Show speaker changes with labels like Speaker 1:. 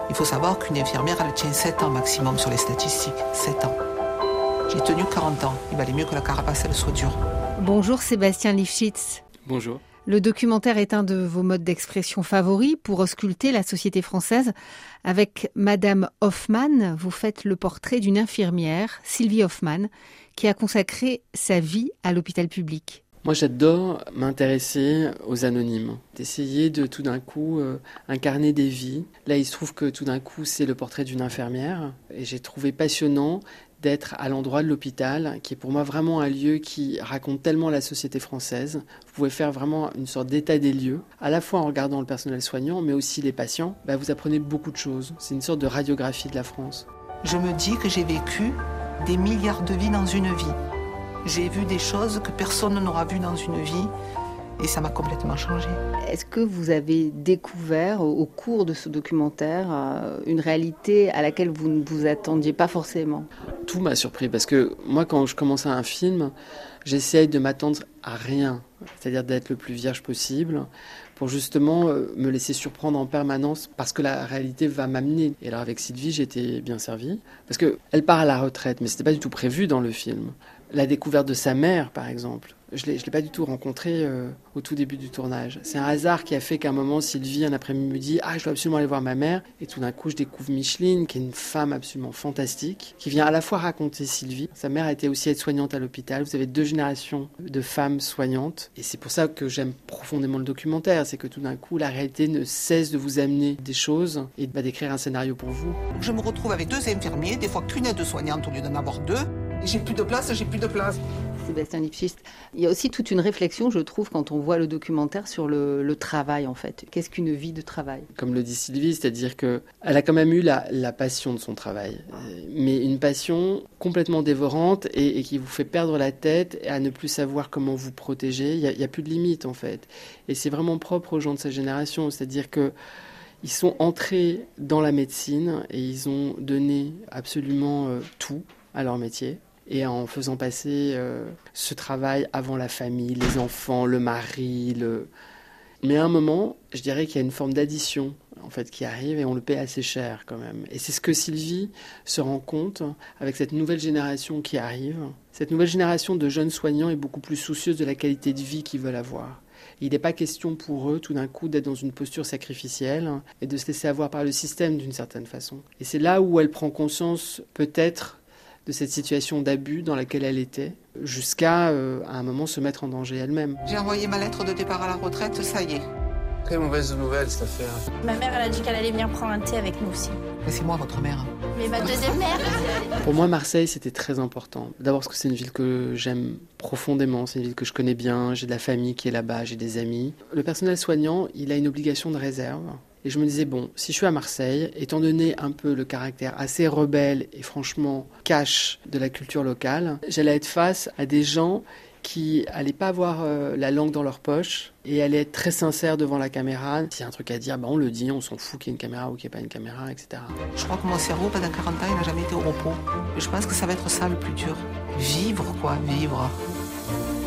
Speaker 1: Il faut savoir qu'une infirmière, elle tient 7 ans maximum sur les statistiques. 7 ans. J'ai tenu 40 ans. Il valait mieux que la carapace, elle soit dure.
Speaker 2: Bonjour Sébastien Lifshitz.
Speaker 3: Bonjour.
Speaker 2: Le documentaire est un de vos modes d'expression favoris pour ausculter la société française. Avec Madame Hoffmann, vous faites le portrait d'une infirmière, Sylvie Hoffmann, qui a consacré sa vie à l'hôpital public.
Speaker 3: Moi, j'adore m'intéresser aux anonymes, d'essayer de tout d'un coup incarner des vies. Là, il se trouve que tout d'un coup, c'est le portrait d'une infirmière et j'ai trouvé passionnant d'être à l'endroit de l'hôpital, qui est pour moi vraiment un lieu qui raconte tellement la société française. Vous pouvez faire vraiment une sorte d'état des lieux, à la fois en regardant le personnel soignant, mais aussi les patients. Vous apprenez beaucoup de choses. C'est une sorte de radiographie de la France.
Speaker 1: Je me dis que j'ai vécu des milliards de vies dans une vie. J'ai vu des choses que personne n'aura vues dans une vie. Et ça m'a complètement changé.
Speaker 2: Est-ce que vous avez découvert au cours de ce documentaire une réalité à laquelle vous ne vous attendiez pas forcément ?
Speaker 3: Tout m'a surpris parce que moi, quand je commence un film, j'essaye de m'attendre à rien, c'est-à-dire d'être le plus vierge possible pour justement me laisser surprendre en permanence parce que la réalité va m'amener. Et alors avec Sylvie, j'étais bien servie parce qu'elle part à la retraite, mais c'était pas du tout prévu dans le film. La découverte de sa mère, par exemple, je l'ai pas du tout rencontrée au tout début du tournage. C'est un hasard qui a fait qu'à un moment, Sylvie, un après-midi, me dit « Ah, je dois absolument aller voir ma mère ». Et tout d'un coup, je découvre Micheline, qui est une femme absolument fantastique, qui vient à la fois raconter Sylvie. Sa mère a été aussi aide-soignante à l'hôpital. Vous avez 2 générations de femmes soignantes. Et c'est pour ça que j'aime profondément le documentaire. C'est que tout d'un coup, la réalité ne cesse de vous amener des choses et va d'écrire un scénario pour vous.
Speaker 1: Je me retrouve avec 2 infirmiers, des fois qu'une aide-soignante au lieu d'en avoir 2. J'ai plus de place.
Speaker 2: Sébastien Lifshitz, il y a aussi toute une réflexion, je trouve, quand on voit le documentaire sur le travail, en fait. Qu'est-ce qu'une vie de travail ?
Speaker 3: Comme le dit Sylvie, c'est-à-dire qu'elle a quand même eu la passion de son travail, mais une passion complètement dévorante et qui vous fait perdre la tête et à ne plus savoir comment vous protéger. Il y a plus de limite, en fait. Et c'est vraiment propre aux gens de sa génération, c'est-à-dire que ils sont entrés dans la médecine et ils ont donné absolument tout à leur métier. Et en faisant passer ce travail avant la famille, les enfants, le mari, Mais à un moment, je dirais qu'il y a une forme d'addition en fait, qui arrive et on le paie assez cher quand même. Et c'est ce que Sylvie se rend compte avec cette nouvelle génération qui arrive. Cette nouvelle génération de jeunes soignants est beaucoup plus soucieuse de la qualité de vie qu'ils veulent avoir. Il n'est pas question pour eux, tout d'un coup, d'être dans une posture sacrificielle et de se laisser avoir par le système d'une certaine façon. Et c'est là où elle prend conscience, peut-être, de cette situation d'abus dans laquelle elle était, jusqu'à, à un moment, se mettre en danger elle-même.
Speaker 1: J'ai envoyé ma lettre de départ à la retraite, ça y est.
Speaker 4: Très mauvaise nouvelle, cette affaire.
Speaker 5: Ma mère, elle a dit qu'elle allait venir prendre un thé avec nous aussi.
Speaker 1: Mais c'est moi, votre mère.
Speaker 5: Mais ma deuxième mère.
Speaker 3: Pour moi, Marseille, c'était très important. D'abord parce que c'est une ville que j'aime profondément, c'est une ville que je connais bien, j'ai de la famille qui est là-bas, j'ai des amis. Le personnel soignant, il a une obligation de réserve. Et je me disais, bon, si je suis à Marseille, étant donné un peu le caractère assez rebelle et franchement cash de la culture locale, j'allais être face à des gens qui n'allaient pas avoir la langue dans leur poche et allaient être très sincères devant la caméra. S'il y a un truc à dire, on le dit, on s'en fout qu'il y ait une caméra ou qu'il n'y ait pas une caméra, etc.
Speaker 1: Je crois que mon cerveau, pendant 40 ans, il n'a jamais été au repos. Et je pense que ça va être ça le plus dur. Vivre, quoi, vivre.